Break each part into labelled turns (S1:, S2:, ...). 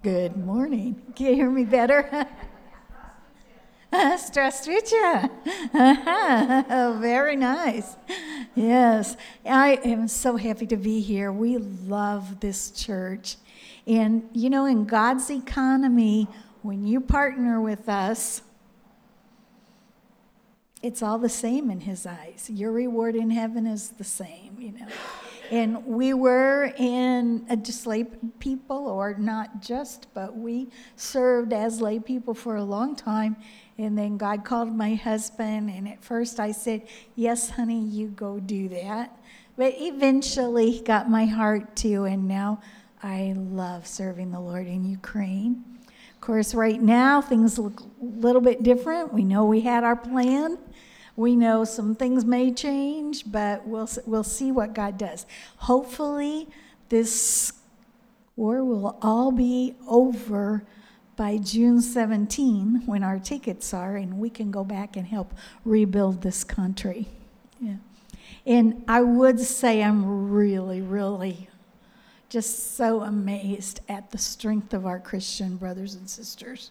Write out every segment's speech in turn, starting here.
S1: Good morning. Can you hear me better? Здравствуйте. Oh, very nice. Yes, I am so happy to be here. We love this church. And, you know, in God's economy, when you partner with us, it's all the same in his eyes. Your reward in heaven is the same, you know. And we were just lay people, or not just, but we served as lay people for a long time. And then God called my husband, and at first I said, yes, honey, you go do that. But eventually he got my heart too, and now I love serving the Lord in Ukraine. Of course, right now things look a little bit different. We know we had our plan. We know some things may change, but we'll see what God does. Hopefully, this war will all be over by June 17, when our tickets are, and we can go back and help rebuild this country. Yeah. And I would say I'm really, really just so amazed at the strength of our Christian brothers and sisters.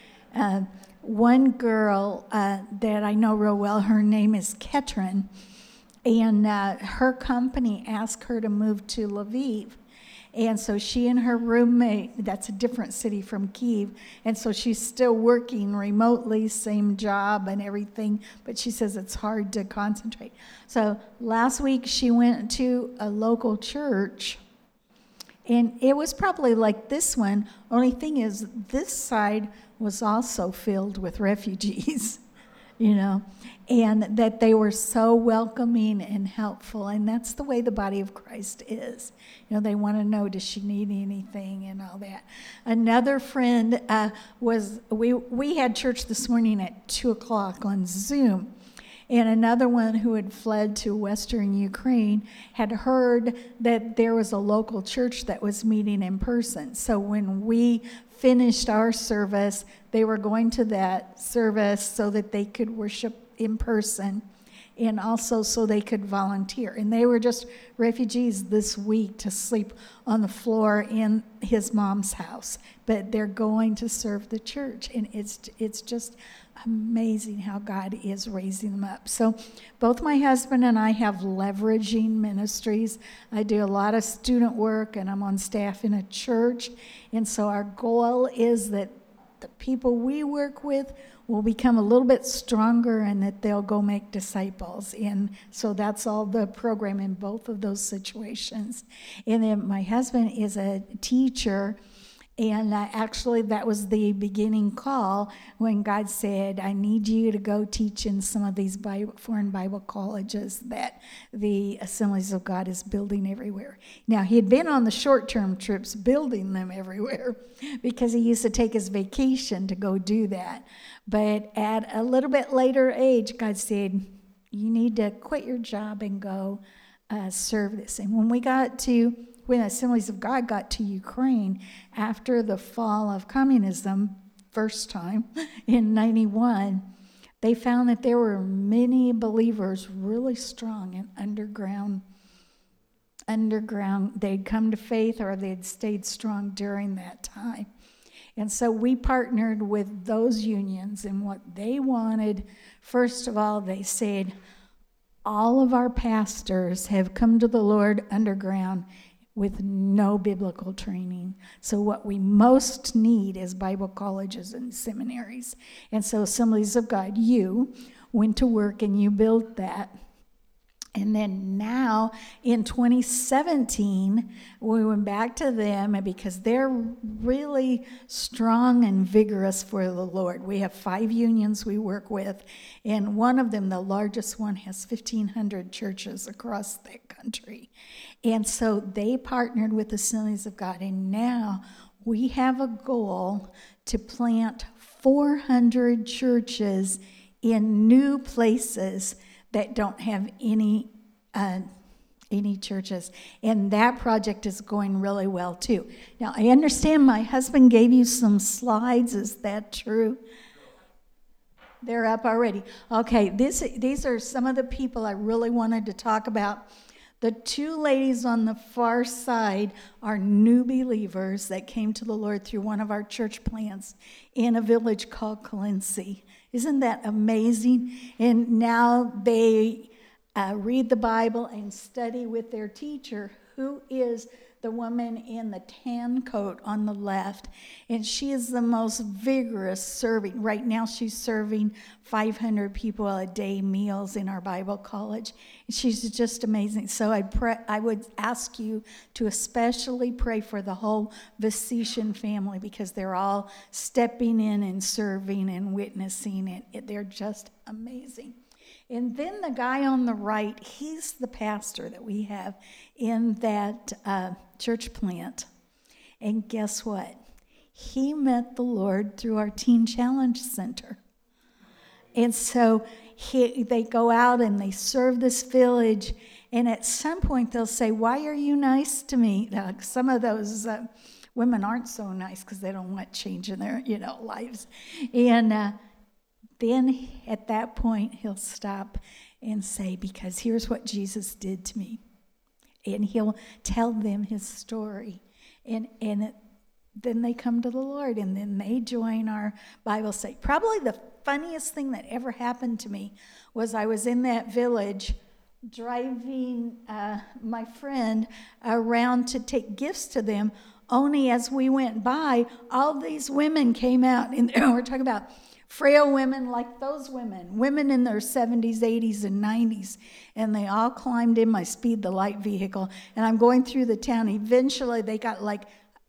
S1: One girl that I know real well, her name is Ketrin, and her company asked her to move to Lviv. And so she and her roommate, that's a different city from Kyiv, and so she's still working remotely, same job and everything, but she says it's hard to concentrate. So last week she went to a local church, and it was probably like this one. Only thing is, this side was also filled with refugees, you know, and that they were so welcoming and helpful. And that's the way the body of Christ is. You know, they want to know, does she need anything and all that. Another friend we had church this morning at 2:00 on Zoom. And another one who had fled to Western Ukraine had heard that there was a local church that was meeting in person. So when we finished our service, they were going to that service so that they could worship in person, and also so they could volunteer. And they were just refugees this week to sleep on the floor in his mom's house. But they're going to serve the church, and it's just amazing how God is raising them up. So both my husband and I have leveraging ministries. I do a lot of student work, and I'm on staff in a church. And so our goal is that the people we work with will become a little bit stronger, and that they'll go make disciples. And so that's all the program in both of those situations. And then my husband is a teacher. And actually, that was the beginning call when God said, I need you to go teach in some of these foreign Bible colleges that the Assemblies of God is building everywhere. Now, he had been on the short-term trips building them everywhere because he used to take his vacation to go do that. But at a little bit later age, God said, you need to quit your job and go serve this. And when Assemblies of God got to Ukraine after the fall of communism, first time in 91, they found that there were many believers really strong in underground. They'd come to faith, or they'd stayed strong during that time. And so we partnered with those unions, and what they wanted, first of all, they said, all of our pastors have come to the Lord underground with no biblical training. So what we most need is Bible colleges and seminaries. And so Assemblies of God, you went to work and you built that. And then now in 2017, we went back to them, and because they're really strong and vigorous for the Lord. We have 5 unions we work with, and one of them, the largest one, has 1,500 churches across the country. And so they partnered with the Assemblies of God, and now we have a goal to plant 400 churches in new places that don't have any churches. And that project is going really well too. Now, I understand my husband gave you some slides. Is that true? They're up already. Okay, these are some of the people I really wanted to talk about. The two ladies on the far side are new believers that came to the Lord through one of our church plants in a village called Colincy. Isn't that amazing? And now they read the Bible and study with their teacher, who is the woman in the tan coat on the left. And she is the most vigorous serving. Right now she's serving 500 people a day meals in our Bible college. And she's just amazing. So I would ask you to especially pray for the whole Vasician family, because they're all stepping in and serving and witnessing. They're just amazing. And then the guy on the right, he's the pastor that we have in that church plant. And guess what? He met the Lord through our Teen Challenge Center. And so they go out and they serve this village. And at some point they'll say, "Why are you nice to me?" Some of those women aren't so nice because they don't want change in their lives. And then at that point, he'll stop and say, "Because here's what Jesus did to me." And he'll tell them his story. And then they come to the Lord, and then they join our Bible study. Probably the funniest thing that ever happened to me was I was in that village driving my friend around to take gifts to them. Only as we went by, all these women came out, and we're talking about frail women like those women in their 70s, 80s, and 90s. And they all climbed in my Speed the Light vehicle. And I'm going through the town. Eventually, they got like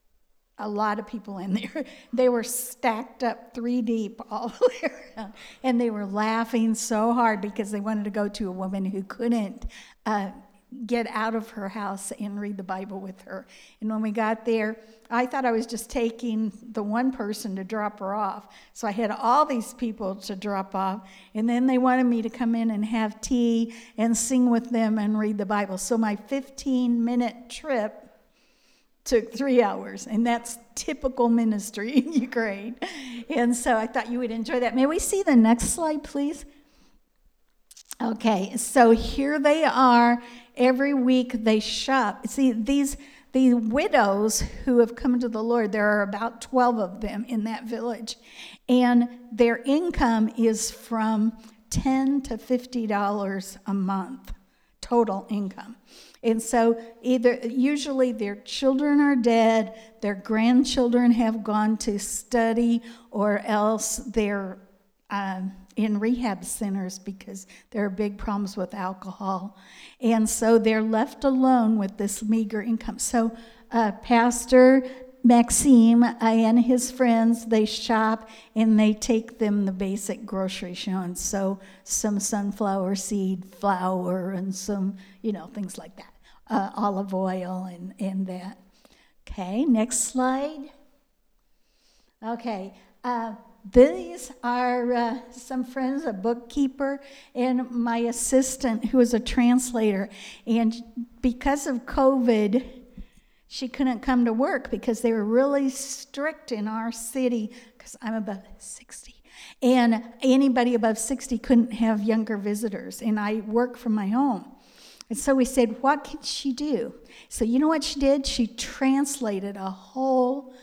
S1: a lot of people in there. They were stacked up 3 deep all the way around. And they were laughing so hard because they wanted to go to a woman who couldn't get out of her house and read the Bible with her. And when we got there, I thought I was just taking the one person to drop her off. So I had all these people to drop off. And then they wanted me to come in and have tea and sing with them and read the Bible. So my 15-minute trip took 3 hours. And that's typical ministry in Ukraine. And so I thought you would enjoy that. May we see the next slide, please? Okay, so here they are. Every week they shop. See, these widows who have come to the Lord, there are about 12 of them in that village. And their income is from $10 to $50 a month, total income. And so usually their children are dead, their grandchildren have gone to study, or else they're in rehab centers because there are big problems with alcohol. And so they're left alone with this meager income. So Pastor Maxime and his friends, they shop and they take them the basic grocery shopping. So some sunflower seed flour and some, things like that. Olive oil and that. Okay, next slide. Okay. These are some friends, a bookkeeper, and my assistant, who is a translator. And because of COVID, she couldn't come to work because they were really strict in our city, because I'm above 60. And anybody above 60 couldn't have younger visitors. And I work from my home. And so we said, what can she do? So you know what she did? She translated a whole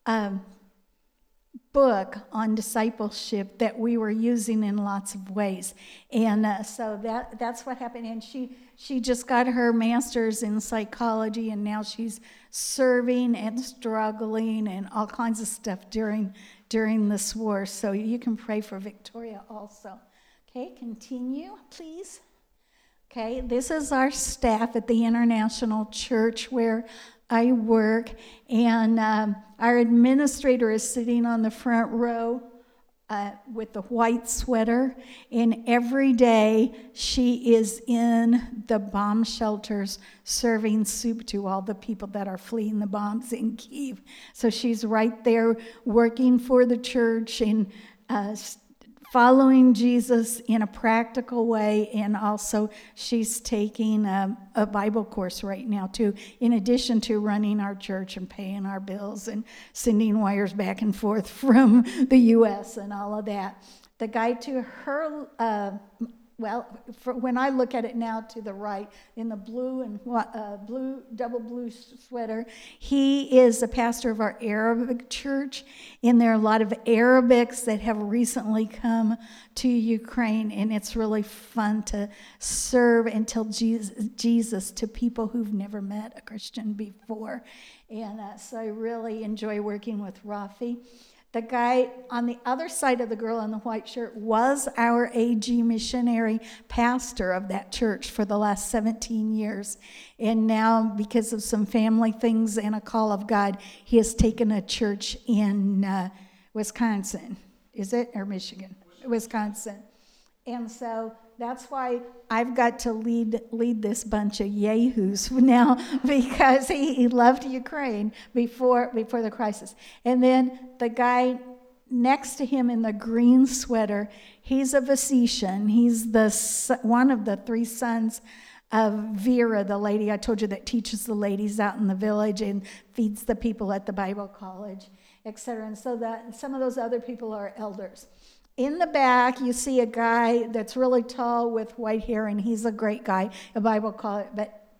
S1: book on discipleship that we were using in lots of ways. And so that's what happened. And she just got her master's in psychology, and now she's serving and struggling and all kinds of stuff during this war. So you can pray for Victoria also. Okay, continue, please. Okay, this is our staff at the International Church where I work, and our administrator is sitting on the front row with the white sweater, and every day she is in the bomb shelters serving soup to all the people that are fleeing the bombs in Kyiv. So she's right there working for the church and following Jesus in a practical way, and also she's taking a Bible course right now too, in addition to running our church and paying our bills and sending wires back and forth from the U.S. and all of that. The guy to her well, when I look at it now to the right, in the blue and double blue sweater, he is a pastor of our Arabic church, and there are a lot of Arabics that have recently come to Ukraine, and it's really fun to serve and tell Jesus to people who've never met a Christian before, and so I really enjoy working with Rafi. The guy on the other side of the girl in the white shirt was our AG missionary pastor of that church for the last 17 years. And now, because of some family things and a call of God, he has taken a church in Wisconsin. Is it? Or Michigan? Wisconsin. And so that's why I've got to lead this bunch of yahoos now, because he loved Ukraine before the crisis. And then the guy next to him in the green sweater, he's a Visitian. He's one of the 3 sons of Vera, the lady I told you that teaches the ladies out in the village and feeds the people at the Bible college, etc. And so some of those other people are elders. In the back, you see a guy that's really tall with white hair, and he's a great guy, a Bible college. But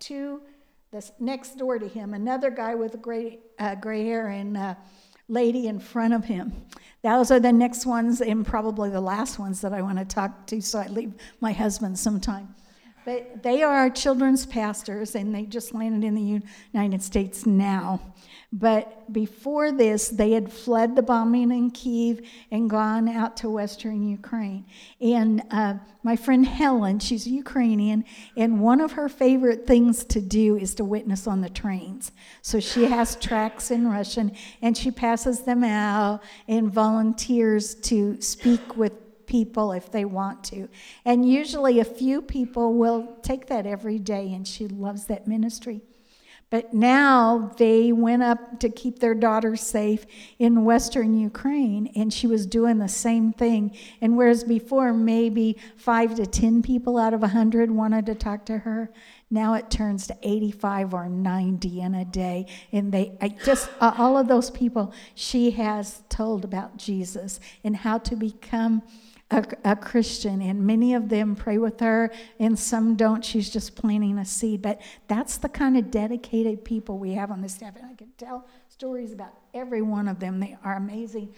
S1: next door to him, another guy with gray hair and a lady in front of him. Those are the next ones and probably the last ones that I want to talk to, so I leave my husband some time. But they are our children's pastors, and they just landed in the United States now. But before this, they had fled the bombing in Kyiv and gone out to western Ukraine. And my friend Helen, she's Ukrainian, and one of her favorite things to do is to witness on the trains. So she has tracts in Russian, and she passes them out and volunteers to speak with people if they want to. And usually a few people will take that every day, and she loves that ministry. But now they went up to keep their daughter safe in western Ukraine, and she was doing the same thing. And whereas before maybe 5 to 10 people out of 100 wanted to talk to her, now it turns to 85 or 90 in a day. And all of those people she has told about Jesus and how to become a Christian, and many of them pray with her, and some don't. She's just planting a seed. But that's the kind of dedicated people we have on the staff, and I could tell stories about every one of them. They are amazing.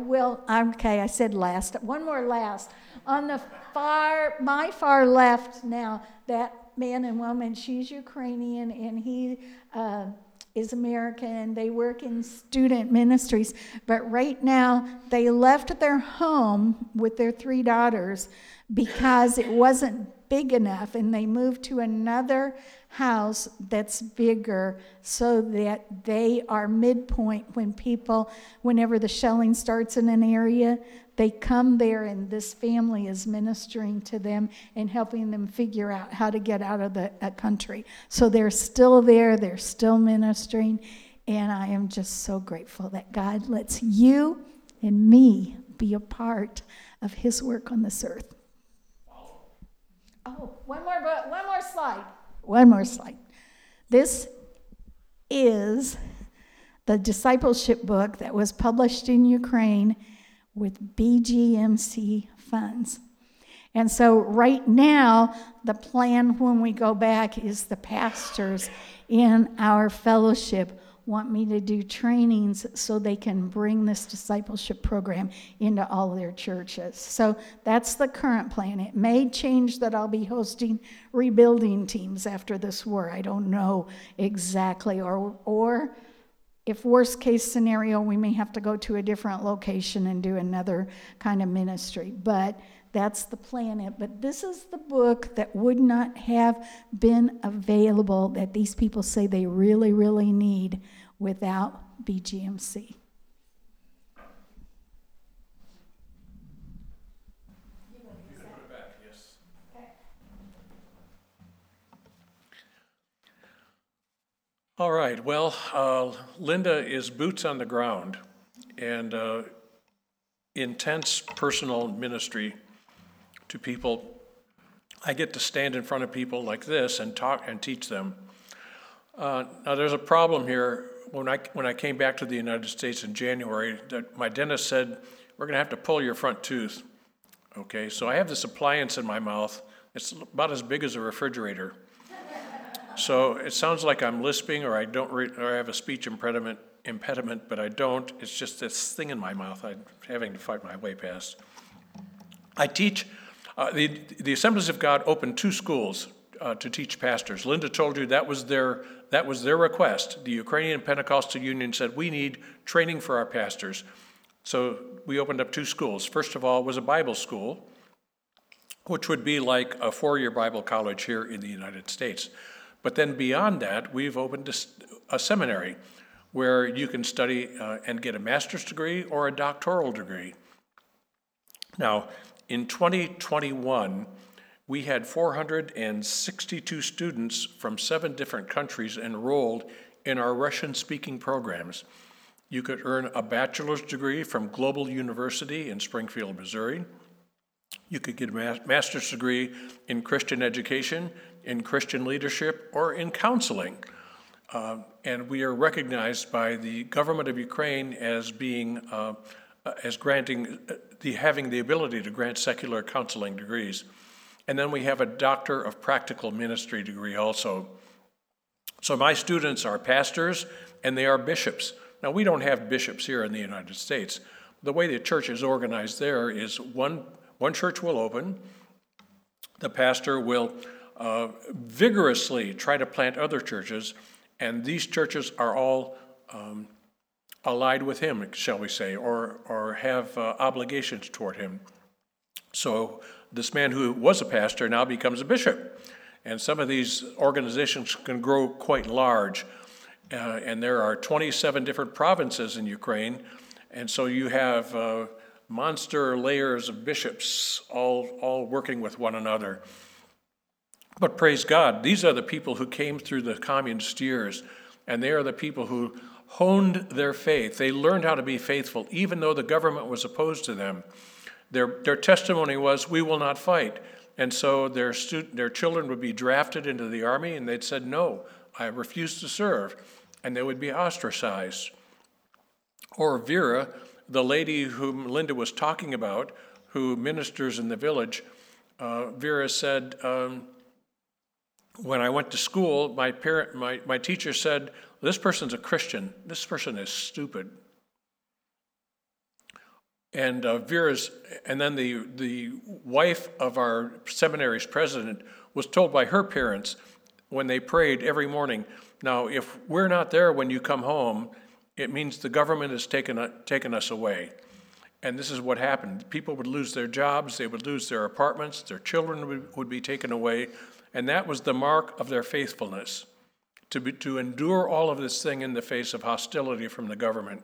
S1: I said last. One more last. On my far left now, that man and woman, she's Ukrainian, and he is American. They work in student ministries, but right now they left their home with their 3 daughters because it wasn't big enough, and they moved to another house that's bigger so that they are midpoint whenever the shelling starts in an area, they come there, and this family is ministering to them and helping them figure out how to get out of the country. So they're still there, they're still ministering, and I am just so grateful that God lets you and me be a part of his work on this earth. Oh, one more slide. This is the discipleship book that was published in Ukraine with BGMC funds. And so right now, the plan when we go back is the pastors in our fellowship want me to do trainings so they can bring this discipleship program into all of their churches. So that's the current plan. It may change that I'll be hosting rebuilding teams after this war. I don't know exactly. Or if worst case scenario, we may have to go to a different location and do another kind of ministry. But that's the plan. But this is the book that would not have been available that these people say they really, really need without BGMC. You can put it back, yes. Okay.
S2: All right, well, Linda is boots on the ground and intense personal ministry to people. I get to stand in front of people like this and talk and teach them. Now, there's a problem here. When I came back to the United States in January, my dentist said, we're going to have to pull your front tooth. Okay, so I have this appliance in my mouth It's about as big as a refrigerator. So it sounds like I'm lisping or or I have a speech impediment, but I don't. It's just this thing in my mouth I'm having to fight my way past. I teach, the Assemblies of God opened 2 schools to teach pastors. Linda told you that was their request. The Ukrainian Pentecostal Union said, we need training for our pastors. So we opened up 2 schools. First of all was a Bible school, which would be like a 4-year Bible college here in the United States. But then beyond that, we've opened a seminary where you can study and get a master's degree or a doctoral degree. Now, in 2021, we had 462 students from 7 different countries enrolled in our Russian-speaking programs. You could earn a bachelor's degree from Global University in Springfield, Missouri. You could get a master's degree in Christian education, in Christian leadership, or in counseling. And we are recognized by the government of Ukraine as being, as granting, having the ability to grant secular counseling degrees. And then we have a Doctor of Practical Ministry degree also. So my students are pastors and they are bishops. Now, we don't have bishops here in the United States. The way the church is organized there is one church will open, the pastor will vigorously try to plant other churches, and these churches are all allied with him, shall we say, or have obligations toward him. So this man who was a pastor now becomes a bishop. And some of these organizations can grow quite large. And there are 27 different provinces in Ukraine. And so you have monster layers of bishops all working with one another. But praise God, these are the people who came through the communist years. And they are the people who honed their faith. They learned how to be faithful, even though the government was opposed to them. Their testimony was, we will not fight. And so their children would be drafted into the army, and they'd said, no, I refuse to serve. And they would be ostracized. Or Vera, the lady whom Linda was talking about, who ministers in the village, Vera said, when I went to school, my teacher said, this person's a Christian. This person is stupid. And then the wife of our seminary's president was told by her parents when they prayed every morning, now, if we're not there when you come home, it means the government has taken us away. And this is what happened. People would lose their jobs, they would lose their apartments, their children would be taken away, and that was the mark of their faithfulness, to endure all of this thing in the face of hostility from the government.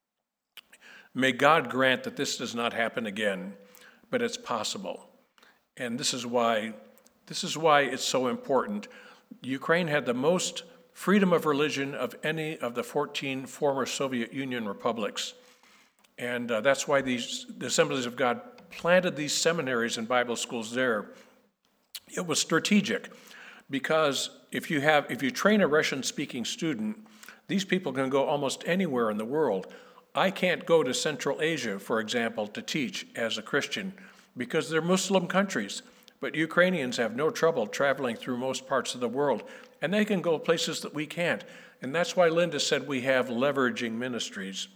S2: May God grant that this does not happen again, but it's possible. And this is why it's so important. Ukraine had the most freedom of religion of any of the 14 former Soviet Union republics. And that's why the Assemblies of God planted these seminaries and Bible schools there. It was strategic because if you train a Russian-speaking student, these people can go almost anywhere in the world. I can't go to Central Asia, for example, to teach as a Christian because they're Muslim countries. But Ukrainians have no trouble traveling through most parts of the world, and they can go places that we can't. And that's why Linda said we have leveraging ministries.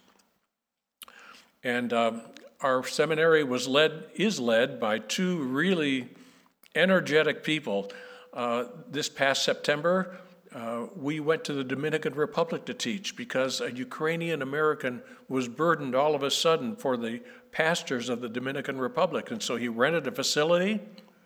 S2: And our seminary is led by 2 really energetic people. This past September, we went to the Dominican Republic to teach because a Ukrainian American was burdened all of a sudden for the pastors of the Dominican Republic. And so he rented a facility.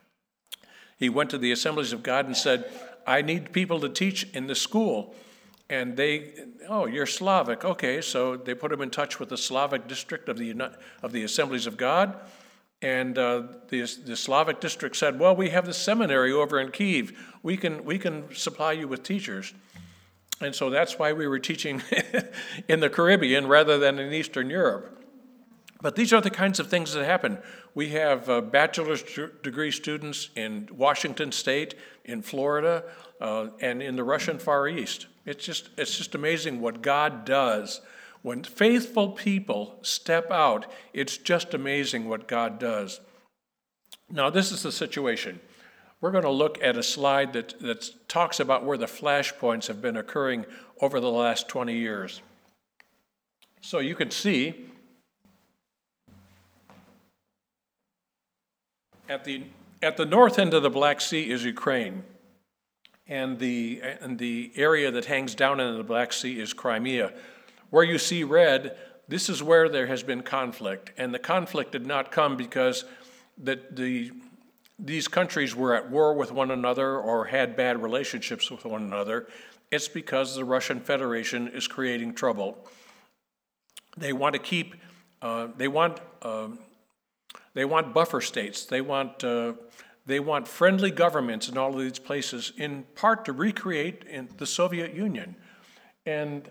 S2: He went to the Assemblies of God and said, I need people to teach in the school. And you're Slavic. Okay, so they put him in touch with the Slavic district of the Assemblies of God. And the Slavic district said, well, we have the seminary over in Kyiv. We can supply you with teachers. And so that's why we were teaching in the Caribbean rather than in Eastern Europe. But these are the kinds of things that happen. We have bachelor's degree students in Washington State, in Florida, and in the Russian Far East. It's just amazing what God does. When faithful people step out, it's just amazing what God does. Now, this is the situation. we're going to look at a slide that talks about where the flashpoints have been occurring over the last 20 years. So you can see at the north end of the Black Sea is Ukraine, and the area that hangs down into the Black Sea is Crimea. Where you see red, this is where there has been conflict, and the conflict did not come because these countries were at war with one another or had bad relationships with one another. It's because the Russian Federation is creating trouble. They want to keep, they want buffer states. They want friendly governments in all of these places, in part to recreate in the Soviet Union. And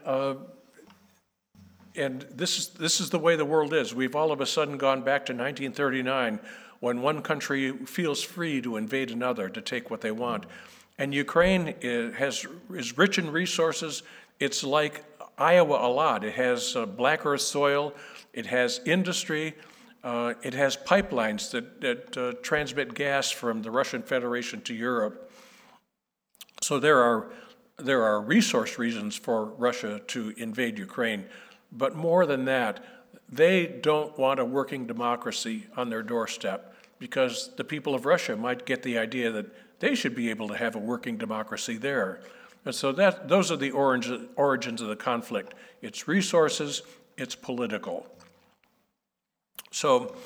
S2: this is the way the world is. We've all of a sudden gone back to 1939, when one country feels free to invade another, to take what they want. And Ukraine is rich in resources. It's like Iowa a lot. It has black earth soil. It has industry. It has pipelines that transmit gas from the Russian Federation to Europe. So there are resource reasons for Russia to invade Ukraine. But more than that, they don't want a working democracy on their doorstep, because the people of Russia might get the idea that they should be able to have a working democracy there. And so those are the origins of the conflict. It's resources, it's political. So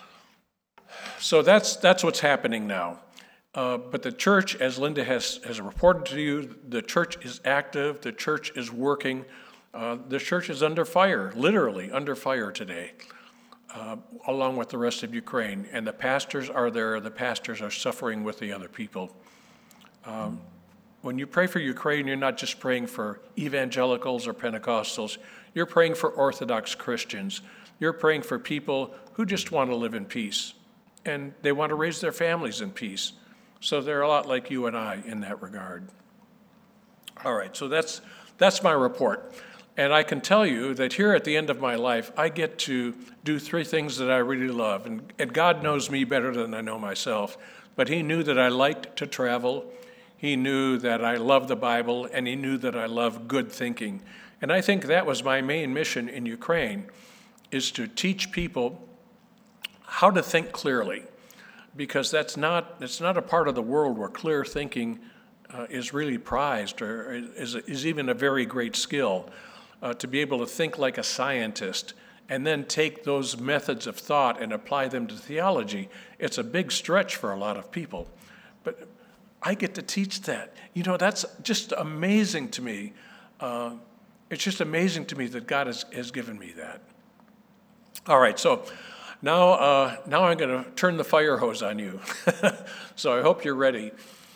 S2: that's what's happening now. But the church, as Linda has reported to you, the church is active, the church is working. The church is under fire, literally under fire today, along with the rest of Ukraine. And the pastors are there. The pastors are suffering with the other people. When you pray for Ukraine, you're not just praying for evangelicals or Pentecostals. You're praying for Orthodox Christians. You're praying for people who just want to live in peace, and they want to raise their families in peace. So they're a lot like you and I in that regard. All right, so that's my report. And I can tell you that here at the end of my life, I get to do three things that I really love. And God knows me better than I know myself. But he knew that I liked to travel. He knew that I love the Bible, and he knew that I love good thinking. And I think that was my main mission in Ukraine, is to teach people how to think clearly. Because it's not a part of the world where clear thinking is really prized or is even a very great skill. To be able to think like a scientist and then take those methods of thought and apply them to theology, it's a big stretch for a lot of people. But I get to teach that. You know, that's just amazing to me. It's just amazing to me that God has given me that. All right, so now I'm going to turn the fire hose on you. So I hope you're ready.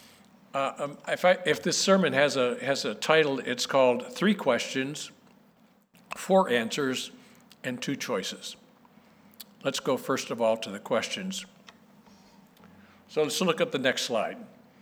S2: If this sermon has a title, it's called 3 Questions, 4 Answers, and 2 Choices. Let's go first of all to the questions. So let's look at the next slide.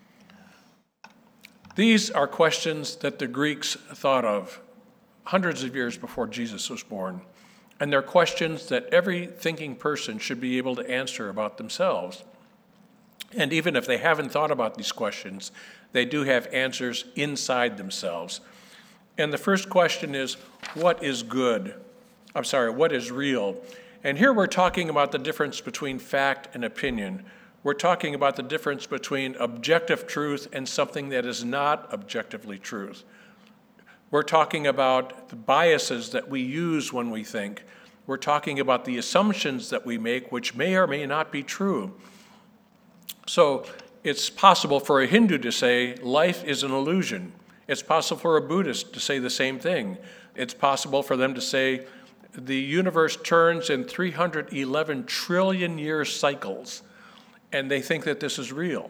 S2: These are questions that the Greeks thought of hundreds of years before Jesus was born. And they're questions that every thinking person should be able to answer about themselves. And even if they haven't thought about these questions, they do have answers inside themselves. And the first question is, what is good? What is real? And here we're talking about the difference between fact and opinion. We're talking about the difference between objective truth and something that is not objectively truth. We're talking about the biases that we use when we think. We're talking about the assumptions that we make, which may or may not be true. So it's possible for a Hindu to say life is an illusion. It's possible for a Buddhist to say the same thing. It's possible for them to say the universe turns in 311 trillion year cycles, and they think that this is real.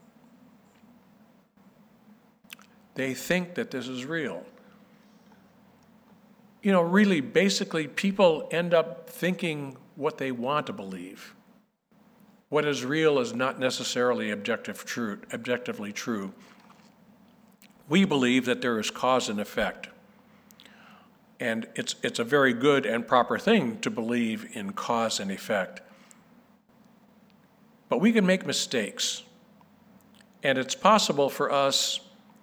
S2: They think that this is real. You know, really, basically, people end up thinking what they want to believe. What is real is not necessarily objectively true. We believe that there is cause and effect. And it's a very good and proper thing to believe in cause and effect. But we can make mistakes. And it's possible for us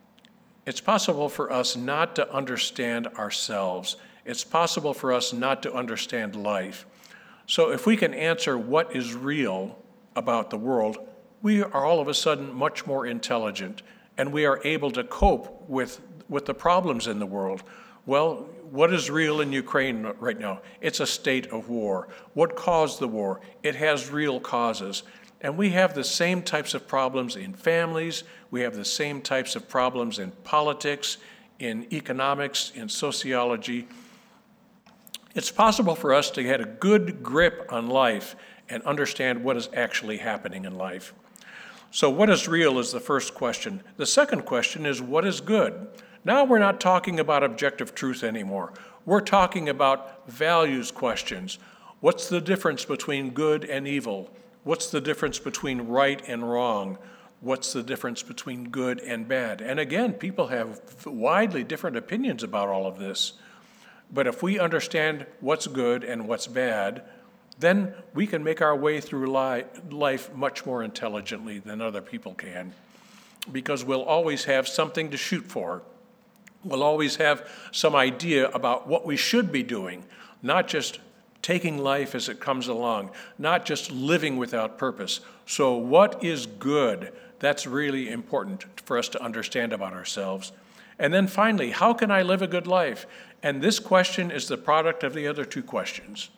S2: not to understand ourselves. It's possible for us not to understand life. So if we can answer what is real about the world, we are all of a sudden much more intelligent, and we are able to cope with the problems in the world. Well, what is real in Ukraine right now? It's a state of war. What caused the war? It has real causes. And we have the same types of problems in families. We have the same types of problems in politics, in economics, in sociology. It's possible for us to get a good grip on life and understand what is actually happening in life. So what is real is the first question. The second question is, what is good? Now we're not talking about objective truth anymore. We're talking about values questions. What's the difference between good and evil? What's the difference between right and wrong? What's the difference between good and bad? And again, people have widely different opinions about all of this. But if we understand what's good and what's bad, then we can make our way through life much more intelligently than other people can, because we'll always have something to shoot for. We'll always have some idea about what we should be doing, not just taking life as it comes along, not just living without purpose. So what is good? That's really important for us to understand about ourselves. And then finally, how can I live a good life? And this question is the product of the other two questions.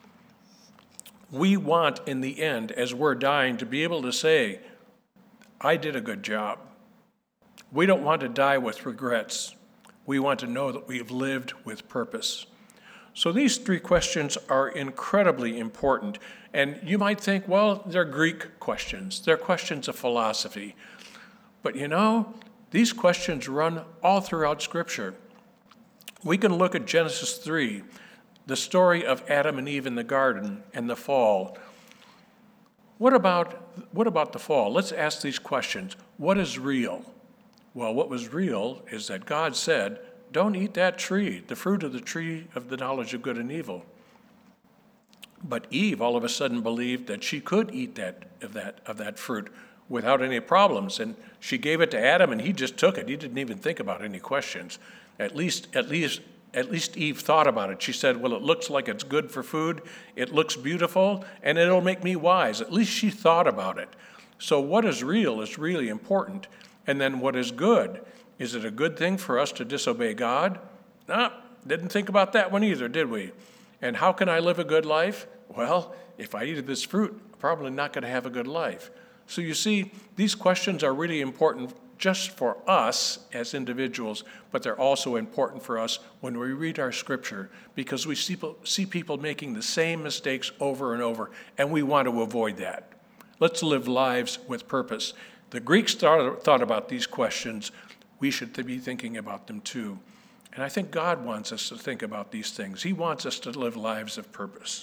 S2: We want, in the end, as we're dying, to be able to say, I did a good job. We don't want to die with regrets. We want to know that we have lived with purpose. So these three questions are incredibly important. And you might think, well, they're Greek questions. They're questions of philosophy. But you know, these questions run all throughout Scripture. We can look at Genesis 3, the story of Adam and Eve in the garden and the fall. What about the fall? Let's ask these questions. What is real? Well, what was real is that God said, don't eat that tree, the fruit of the tree of the knowledge of good and evil. But Eve all of a sudden believed that she could eat of that fruit without any problems. And she gave it to Adam, and he just took it. He didn't even think about any questions. At least Eve thought about it. She said, well, it looks like it's good for food. It looks beautiful, and it'll make me wise. At least she thought about it. So what is real is really important. And then what is good? Is it a good thing for us to disobey God? No, didn't think about that one either, did we? And how can I live a good life? Well, if I eat this fruit, I'm probably not going to have a good life. So you see, these questions are really important just for us as individuals, but they're also important for us when we read our Scripture, because we see people making the same mistakes over and over, and we want to avoid that. Let's live lives with purpose. The Greeks thought about these questions. We should be thinking about them too. And I think God wants us to think about these things. He wants us to live lives of purpose.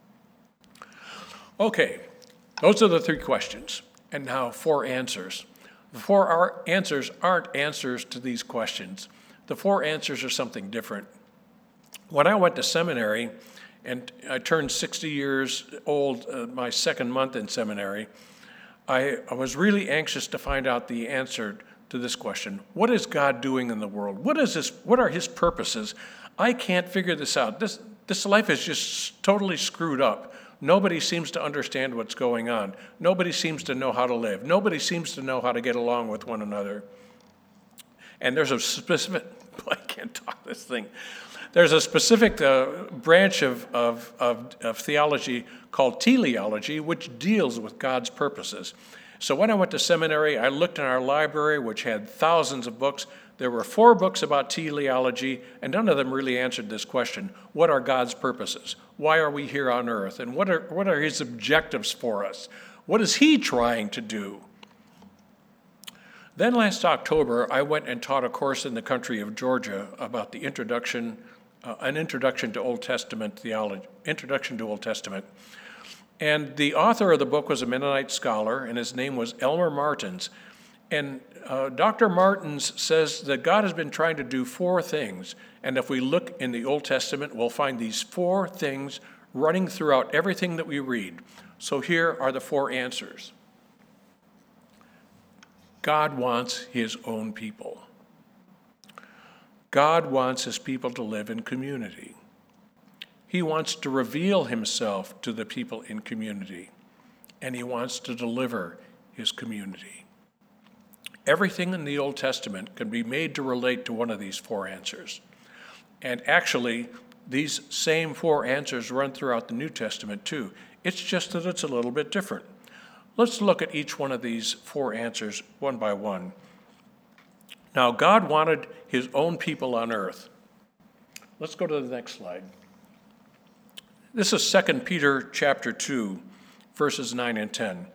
S2: Okay, those are the three questions. And now 4 answers. The 4 answers aren't answers to these questions. The 4 answers are something different. When I went to seminary, and I turned 60 years old my second month in seminary, I was really anxious to find out the answer to this question. What is God doing in the world? What are his purposes? I can't figure this out. This life is just totally screwed up. Nobody seems to understand what's going on. Nobody seems to know how to live. Nobody seems to know how to get along with one another. And there's a specific, I can't talk this thing. There's a specific branch of theology called teleology, which deals with God's purposes. So when I went to seminary, I looked in our library, which had thousands of books. There were 4 books about teleology, and none of them really answered this question. What are God's purposes? Why are we here on earth? And what are his objectives for us? What is he trying to do? Then last October, I went and taught a course in the country of Georgia about the an introduction to Old Testament theology, introduction to Old Testament. And the author of the book was a Mennonite scholar, and his name was Elmer Martins. And Dr. Martins says that God has been trying to do 4 things. And if we look in the Old Testament, we'll find these 4 things running throughout everything that we read. So here are the 4 answers. God wants his own people. God wants his people to live in community. He wants to reveal himself to the people in community, and he wants to deliver his community. Everything in the Old Testament can be made to relate to one of these four answers. And actually, these same four answers run throughout the New Testament too. It's just that it's a little bit different. Let's look at each one of these four answers one by one. Now, God wanted his own people on earth. Let's go to the next slide. This is 2 Peter chapter 2, verses 9 and 10.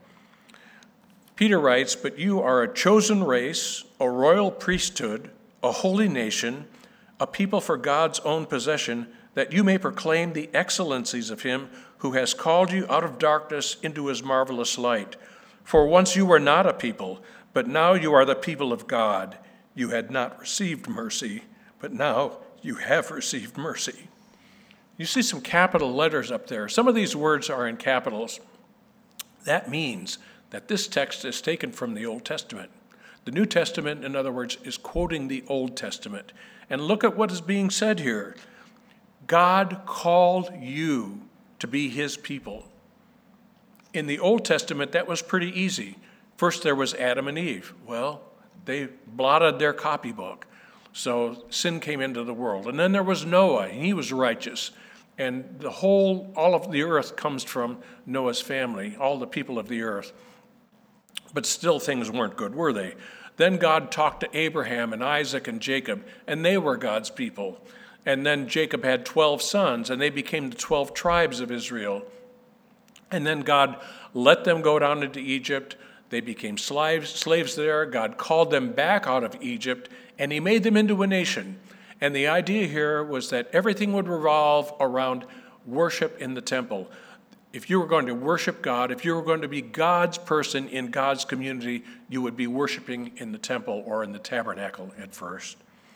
S2: Peter writes, "But you are a chosen race, a royal priesthood, a holy nation, a people for God's own possession, that you may proclaim the excellencies of him who has called you out of darkness into his marvelous light. For once you were not a people, but now you are the people of God. You had not received mercy, but now you have received mercy." You see some capital letters up there. Some of these words are in capitals. That means that this text is taken from the Old Testament. The New Testament, in other words, is quoting the Old Testament. And look at what is being said here. God called you to be his people. In the Old Testament, that was pretty easy. First, there was Adam and Eve. Well, they blotted their copybook. So sin came into the world. And then there was Noah, and he was righteous. And all of the earth comes from Noah's family, all the people of the earth. But still things weren't good, were they? Then God talked to Abraham and Isaac and Jacob, and they were God's people. And then Jacob had 12 sons, and they became the 12 tribes of Israel. And then God let them go down into Egypt. They became slaves there. God called them back out of Egypt, and he made them into a nation. And the idea here was that everything would revolve around worship in the temple. If you were going to worship God, if you were going to be God's person in God's community, you would be worshiping in the temple or in the tabernacle at first.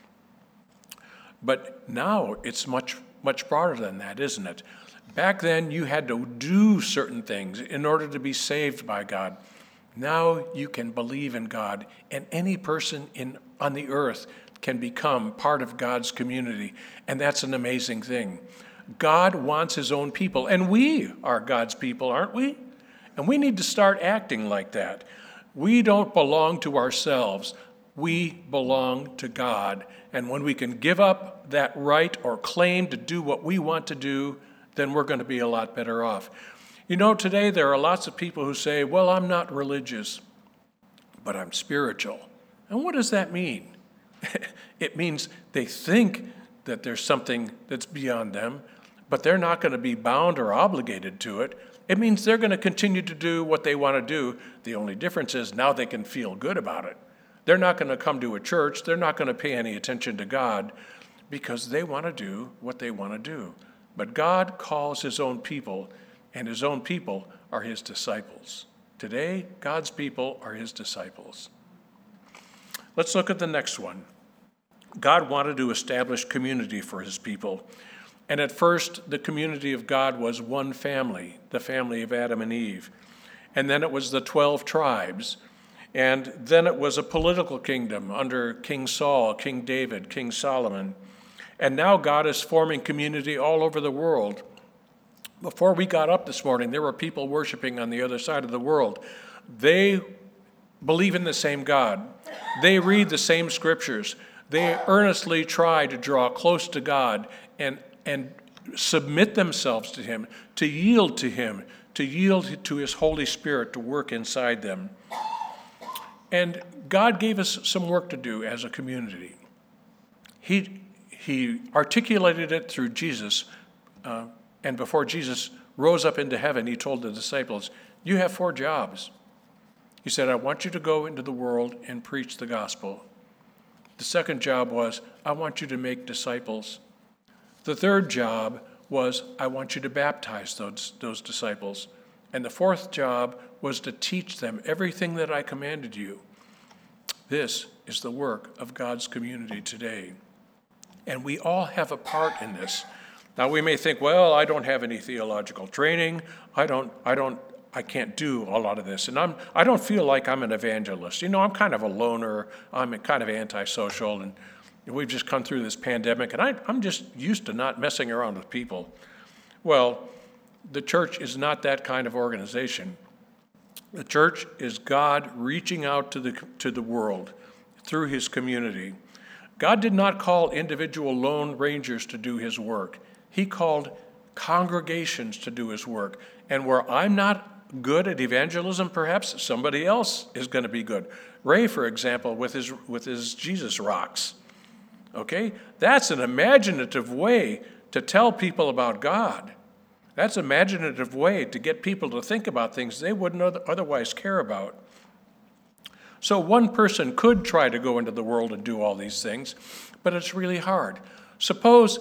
S2: But now it's much, much broader than that, isn't it? Back then, you had to do certain things in order to be saved by God. Now you can believe in God, and any person on the earth can become part of God's community, and that's an amazing thing. God wants his own people, and we are God's people, aren't we? And we need to start acting like that. We don't belong to ourselves. We belong to God. And when we can give up that right or claim to do what we want to do, then we're going to be a lot better off. You know, today there are lots of people who say, well, I'm not religious, but I'm spiritual. And what does that mean? It means they think that there's something that's beyond them, but they're not going to be bound or obligated to it. It means they're going to continue to do what they want to do. The only difference is now they can feel good about it. They're not going to come to a church. They're not going to pay any attention to God because they want to do what they want to do. But God calls his own people, and his own people are his disciples. Today, God's people are his disciples. Let's look at the next one. God wanted to establish community for his people. And at first, the community of God was one family, the family of Adam and Eve. And then it was the 12 tribes. And then it was a political kingdom under King Saul, King David, King Solomon. And now God is forming community all over the world. Before we got up this morning, there were people worshiping on the other side of the world. They believe in the same God. They read the same scriptures. They earnestly try to draw close to God and submit themselves to him, to yield to him, to yield to his Holy Spirit to work inside them. And God gave us some work to do as a community. He articulated it through Jesus, and before Jesus rose up into heaven, he told the disciples, you have 4 jobs. He said, I want you to go into the world and preach the gospel. The second job was, I want you to make disciples. The third job was, I want you to baptize those disciples. And the fourth job was to teach them everything that I commanded you. This is the work of God's community today. And we all have a part in this. Now we may think, well, I don't have any theological training. I don't I can't do a lot of this. And I don't feel like I'm an evangelist. I'm kind of a loner. I'm kind of antisocial. And we've just come through this pandemic, and I'm just used to not messing around with people. Well, the church is not that kind of organization. The church is God reaching out to the world through his community. God did not call individual lone rangers to do his work. He called congregations to do his work. And where I'm not good at evangelism, perhaps somebody else is going to be good. Ray, for example, with his Jesus Rocks. Okay? That's an imaginative way to tell people about God. That's an imaginative way to get people to think about things they wouldn't otherwise care about. So one person could try to go into the world and do all these things, but it's really hard. Suppose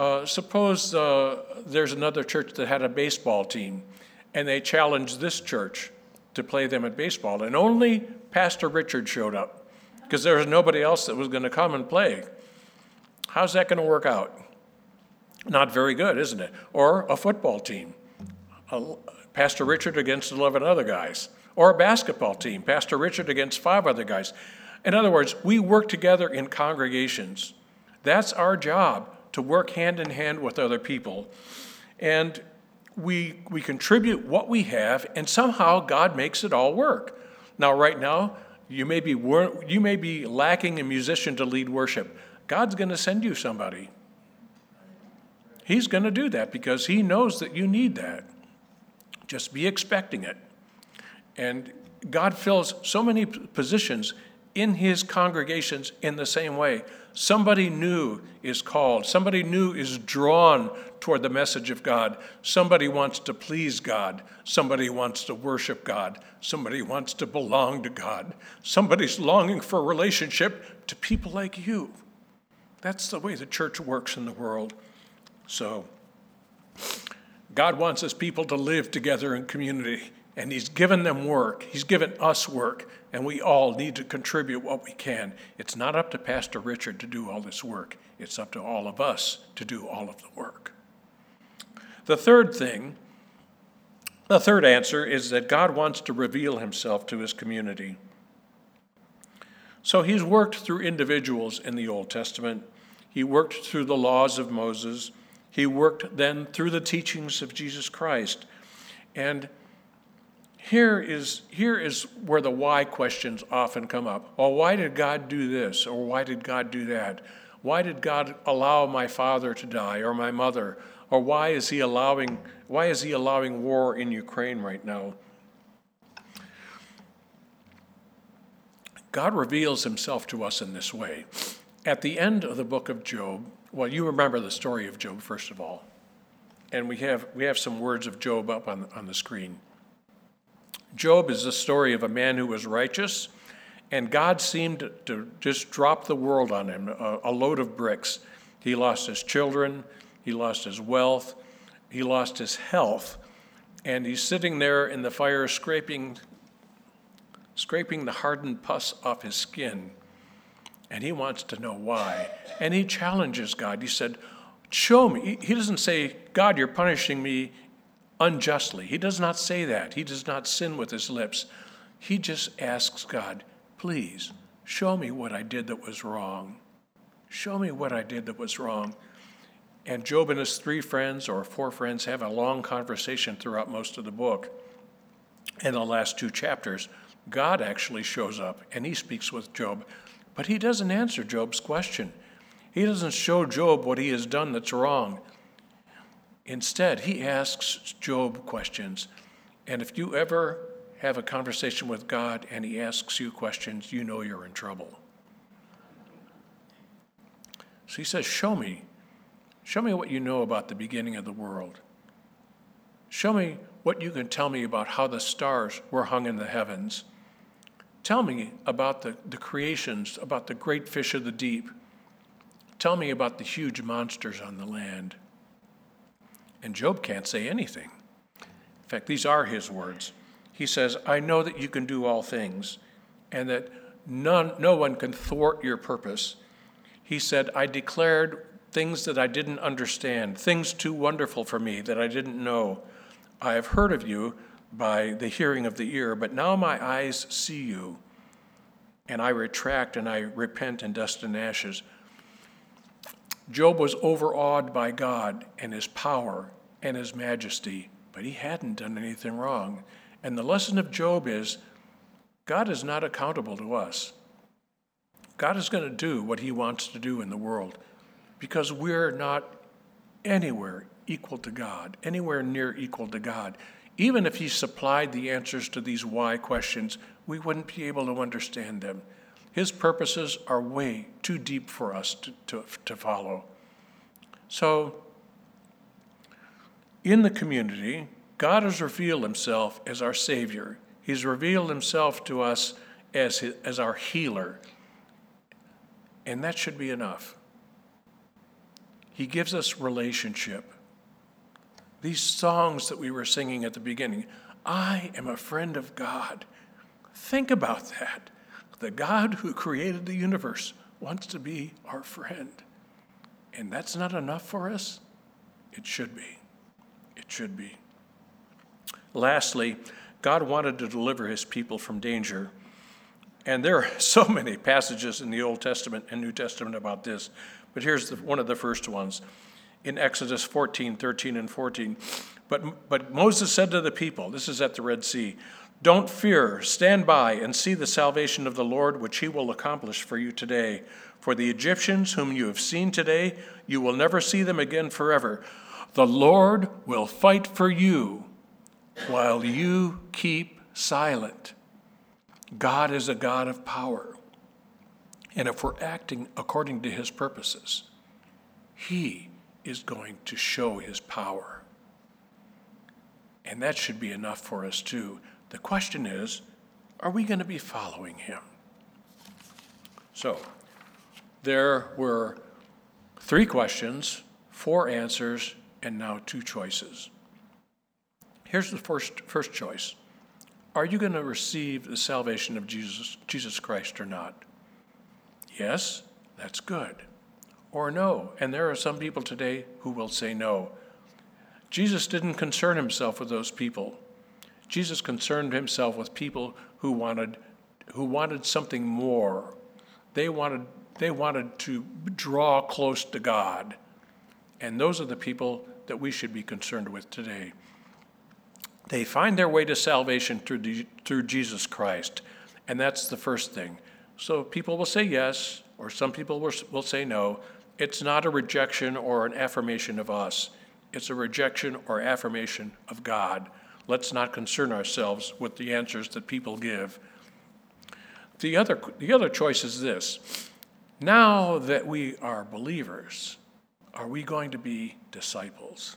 S2: there's another church that had a baseball team, and they challenged this church to play them at baseball, and only Pastor Richard showed up because there was nobody else that was going to come and play. How's that going to work out? Not very good, isn't it? Or a football team, Pastor Richard against 11 other guys. Or a basketball team, Pastor Richard against 5 other guys. In other words, we work together in congregations. That's our job, to work hand in hand with other people. And we contribute what we have, and somehow God makes it all work. Now, right now, you may be lacking a musician to lead worship. God's going to send you somebody. He's going to do that because he knows that you need that. Just be expecting it. And God fills so many positions in his congregations in the same way. Somebody new is called. Somebody new is drawn toward the message of God. Somebody wants to please God. Somebody wants to worship God. Somebody wants to belong to God. Somebody's longing for a relationship to people like you. That's the way the church works in the world. So God wants his people to live together in community, and he's given them work. He's given us work, and we all need to contribute what we can. It's not up to Pastor Richard to do all this work. It's up to all of us to do all of the work. The third answer is that God wants to reveal himself to his community. So he's worked through individuals in the Old Testament. He worked through the laws of Moses. He worked then through the teachings of Jesus Christ. And here is where the why questions often come up. Well, why did God do this? Or why did God do that? Why did God allow my father to die or my mother? Or why is he allowing war in Ukraine right now? God reveals himself to us in this way. At the end of the book of Job, well, you remember the story of Job, first of all. And we have some words of Job up on the screen. Job is the story of a man who was righteous, and God seemed to just drop the world on him, a load of bricks. He lost his children, he lost his wealth, he lost his health, and he's sitting there in the fire scraping the hardened pus off his skin. And he wants to know why. And he challenges God. He said, show me. He doesn't say, God, you're punishing me unjustly. He does not say that. He does not sin with his lips. He just asks God, please, show me what I did that was wrong. Show me what I did that was wrong. And Job and his 3 friends or 4 friends have a long conversation throughout most of the book. In the last 2 chapters, God actually shows up and he speaks with Job. But he doesn't answer Job's question. He doesn't show Job what he has done that's wrong. Instead, he asks Job questions. And if you ever have a conversation with God and he asks you questions, you know you're in trouble. So he says, show me what you know about the beginning of the world. Show me what you can tell me about how the stars were hung in the heavens. Tell me about the creations, about the great fish of the deep. Tell me about the huge monsters on the land. And Job can't say anything. In fact, these are his words. He says, I know that you can do all things, and that no one can thwart your purpose. He said, I declared things that I didn't understand, things too wonderful for me that I didn't know. I have heard of you, by the hearing of the ear, but now my eyes see you, and I retract and I repent in dust and ashes. Job was overawed by God and his power and his majesty, but he hadn't done anything wrong. And the lesson of Job is God is not accountable to us. God is going to do what he wants to do in the world because we're not anywhere equal to God, anywhere near equal to God. Even if he supplied the answers to these why questions, we wouldn't be able to understand them. His purposes are way too deep for us to follow. So, in the community, God has revealed himself as our Savior. He's revealed himself to us as our healer. And that should be enough. He gives us relationship. These songs that we were singing at the beginning, I am a friend of God. Think about that. The God who created the universe wants to be our friend. And that's not enough for us? It should be. It should be. Lastly, God wanted to deliver his people from danger. And there are so many passages in the Old Testament and New Testament about this. But here's one of the first ones. In Exodus 14, 13 and 14. But Moses said to the people, this is at the Red Sea, don't fear, stand by and see the salvation of the Lord, which he will accomplish for you today. For the Egyptians whom you have seen today, you will never see them again forever. The Lord will fight for you while you keep silent. God is a God of power. And if we're acting according to his purposes, he is going to show his power. And that should be enough for us too. The question is, are we going to be following him? So, there were 3 questions, 4 answers, and now 2 choices. Here's the first choice. Are you going to receive the salvation of Jesus Christ or not? Yes, that's good. Or no. And there are some people today who will say no. Jesus didn't concern himself with those people. Jesus concerned himself with people who wanted something more. They wanted to draw close to God. And those are the people that we should be concerned with today. They find their way to salvation through Jesus Christ. And that's the first thing. So people will say yes, or some people will say no. It's not a rejection or an affirmation of us. It's a rejection or affirmation of God. Let's not concern ourselves with the answers that people give. The other choice is this. Now that we are believers, are we going to be disciples?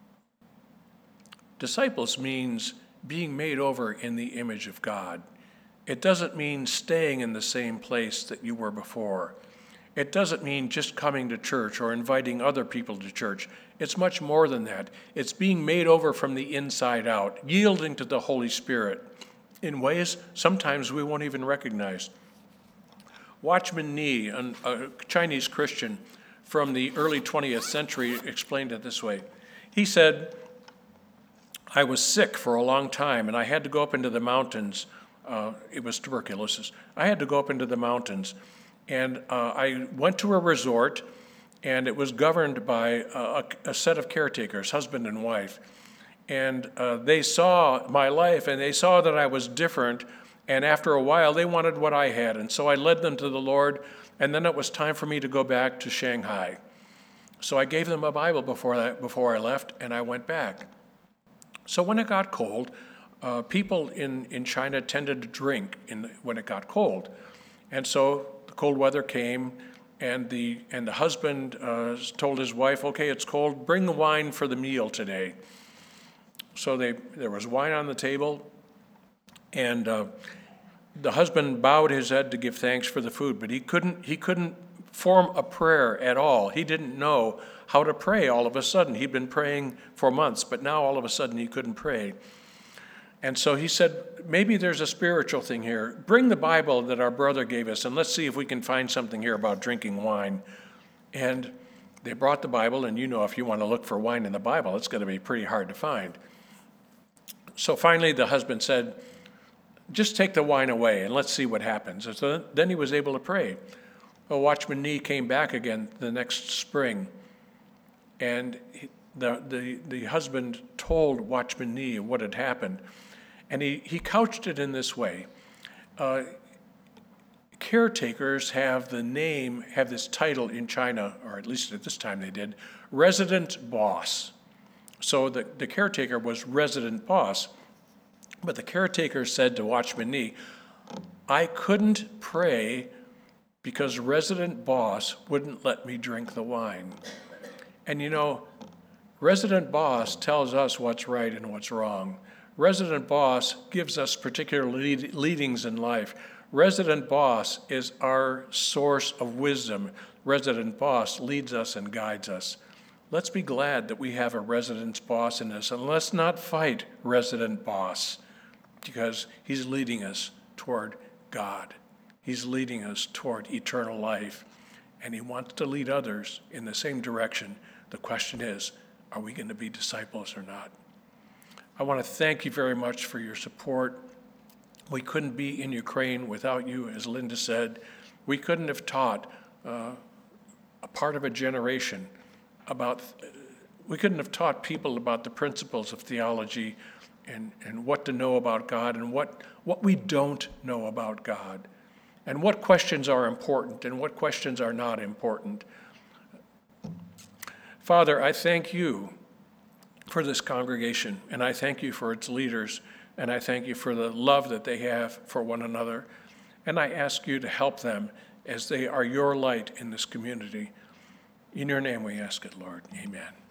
S2: Disciples means being made over in the image of God. It doesn't mean staying in the same place that you were before. It doesn't mean just coming to church or inviting other people to church. It's much more than that. It's being made over from the inside out, yielding to the Holy Spirit in ways sometimes we won't even recognize. Watchman Nee, a Chinese Christian from the early 20th century, explained it this way. He said, I was sick for a long time, and I had to go up into the mountains. It was tuberculosis. I had to go up into the mountains. And I went to a resort, and it was governed by a set of caretakers, husband and wife. And they saw my life, and they saw that I was different. And after a while, they wanted what I had. And so I led them to the Lord, and then it was time for me to go back to Shanghai. So I gave them a Bible before I left, and I went back. So when it got cold, people in China tended to drink when it got cold. And so the cold weather came, and the husband told his wife, okay, it's cold, bring the wine for the meal today. So there was wine on the table, and the husband bowed his head to give thanks for the food, but he couldn't form a prayer at all. He didn't know how to pray all of a sudden. He'd been praying for months, but now all of a sudden he couldn't pray. And so he said, maybe there's a spiritual thing here. Bring the Bible that our brother gave us, and let's see if we can find something here about drinking wine. And they brought the Bible, and if you want to look for wine in the Bible, it's going to be pretty hard to find. So finally, the husband said, just take the wine away and let's see what happens. And so then he was able to pray. Well, Watchman Nee came back again the next spring, and the husband told Watchman Nee what had happened. And he couched it in this way. Caretakers have this title in China, or at least at this time they did, resident boss. So the caretaker was resident boss. But the caretaker said to Watchman Nee, I couldn't pray because resident boss wouldn't let me drink the wine. And you know, resident boss tells us what's right and what's wrong. Resident boss gives us particular leadings in life. Resident boss is our source of wisdom. Resident boss leads us and guides us. Let's be glad that we have a resident boss in us, and let's not fight resident boss, because he's leading us toward God. He's leading us toward eternal life, and he wants to lead others in the same direction. The question is, are we going to be disciples or not? I want to thank you very much for your support. We couldn't be in Ukraine without you, as Linda said. We couldn't have taught a part of a generation we couldn't have taught people about the principles of theology and what to know about God and what we don't know about God, and what questions are important and what questions are not important. Father, I thank you for this congregation, and I thank you for its leaders, and I thank you for the love that they have for one another. And I ask you to help them as they are your light in this community. In your name we ask it, Lord. Amen.